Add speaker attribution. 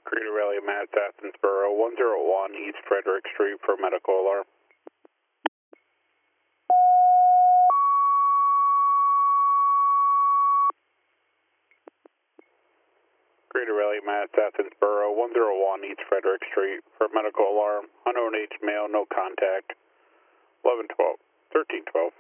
Speaker 1: Greater Rally Mass Athensboro, 101 East Frederick Street for medical alarm. Greater Rally Mass Athensboro, 101 East Frederick Street for medical alarm. Unknown age male, no contact. 1112, 1312.